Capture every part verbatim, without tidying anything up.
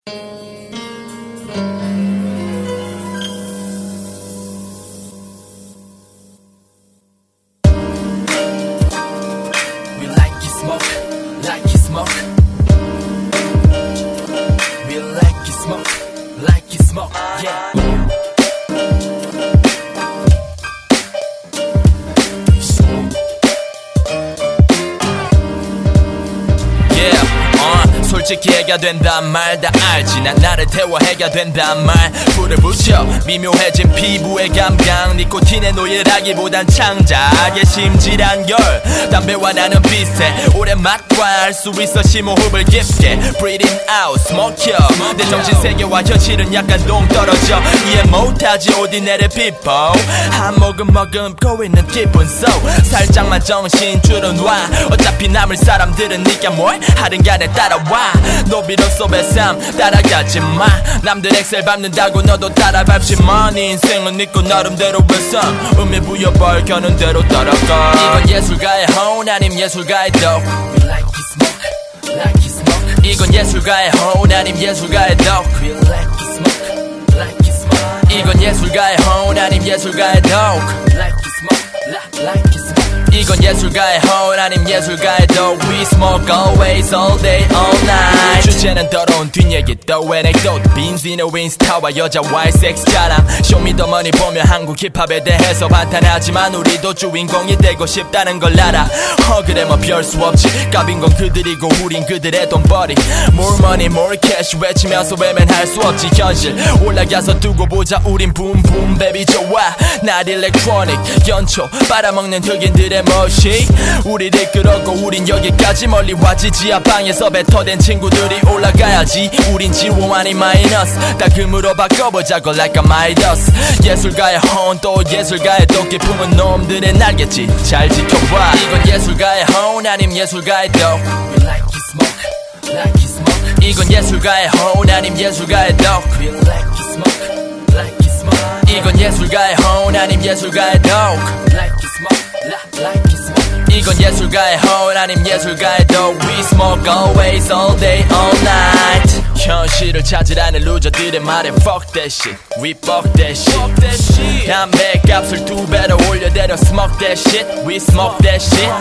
솔직히 해가 된단 말 다 알지. 난 나를 태워해가 된단 말. 불을 붙여 미묘해진 피부의 감각. 니코틴의 노예라기보단 창작의 심질한 결. 담배와 나는 비슷해. 오랜 맛과 알 수 있어 심호흡을 깊게. Breathing out, smoke up. 내 정신 세계와 현실은 약간 동떨어져. 이해 못하지 ordinary people. 한 모금 머금고 있는 기분 속 살짝만 정신 줄여놔. 어차피 남을 사람들은 니가 뭘 하든 간에 따라와. 노비로서 배삼 따라가지 마. 남들 엑셀 밟는다고 너도 따라 밟지 마. 네 인생은 니꺼 나름대로 배삼. 의미 부여 벌겨는 대로 따라가. 이건 예술가의 혼 아님 예술가의 덕. We like it smoke, like it smoke. 이건 예술가의 혼 아님 예술가의 덕. We like it smoke, like it smoke. 이건 예술가의 혼 아님 예술가의 덕. Like it smoke, like it smoke. 이건 예술가의 혼 아님 예술가의 덕. We smoke always all day all night. 주제는 더러운 뒷얘기 또 에넥도트. 빈지노 인스타와 여자와의 섹스 자랑. 쇼미더머니 보면 한국 힙합에 대해서 반탄하지만 우리도 주인공이 되고 싶다는 걸 알아. 어 그래 뭐 별 수 없지. 값인 건 그들이고 우린 그들의 돈벌이. More money more cash 외치면서 외면할 수 없지 현실. 올라가서 두고 보자 우린 붐붐 베비 좋아. 날 일렉트로닉 연초 빨아먹는 흑인들의 멋이 우리를 끌었고 우린 여기까지 멀리 왔지. 지하방에서 뱉어댄 친구들이 올라가야지. 우린 지워 아닌 마이너스. 다 금으로 바꿔보자고 like a Midas. 예술가의 혼 또 예술가의 도끼 품은 놈들의 날겠지. 잘 지켜봐. 이건 예술가의 혼 아님 예술가의 덕. We like it smoke, like it smoke. 이건 예술가의 혼 아님 예술가의 덕. We like it smoke, like it smoke. 이건 예술가의 혼 아님 예술가의 덕. Like it smoke, like it smoke. 이건 예술가의 혼 아님 예술가의 덕. We smoke always all day all night. 현실을 찾으라는 루저들의 말에 fuck that shit. We fuck that shit. 담배 값을 두 배로 올려대려 smoke that shit. We smoke that shit.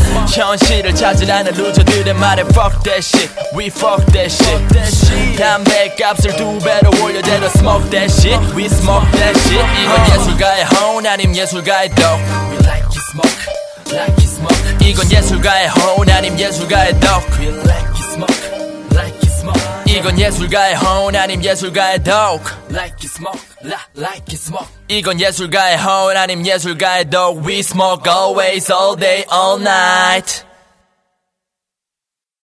현실을 찾으라는 루저들의 말에 fuck that shit. We fuck that shit. 담배 값을 두 배로 올려대려 smoke that shit. We smoke that shit. 이건 예술가의 혼 아님 예술가의 덕. We like it smoke, like it smoke. 이건 예술가의 혼 아님 예술가의 덕. We like it smoke, like it smoke. 이건 예술가의 혼 아님 예술가의 덕. Like it smoke, like it smoke. 이건 예술가의 혼 아님 예술가의 덕. We smoke always all day all night.